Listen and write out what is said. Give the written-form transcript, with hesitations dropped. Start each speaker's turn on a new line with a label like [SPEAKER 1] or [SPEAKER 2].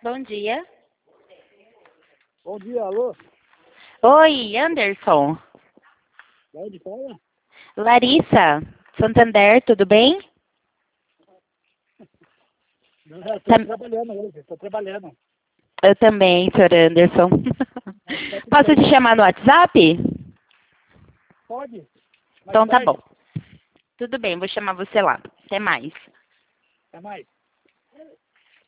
[SPEAKER 1] Bom dia.
[SPEAKER 2] Bom dia, alô?
[SPEAKER 1] Oi, Anderson.
[SPEAKER 2] De onde fala?
[SPEAKER 1] Larissa, Santander, tudo bem?
[SPEAKER 2] Não, estou
[SPEAKER 1] Tá-
[SPEAKER 2] trabalhando hoje, estou trabalhando.
[SPEAKER 1] Eu também, senhor Anderson.
[SPEAKER 2] Mas tá tudo
[SPEAKER 1] Posso te
[SPEAKER 2] bem.
[SPEAKER 1] chamar no WhatsApp?
[SPEAKER 2] Pode? Mais
[SPEAKER 1] Então tá
[SPEAKER 2] tarde.
[SPEAKER 1] bom. Tudo bem, vou chamar você lá. Até mais.
[SPEAKER 2] Até mais.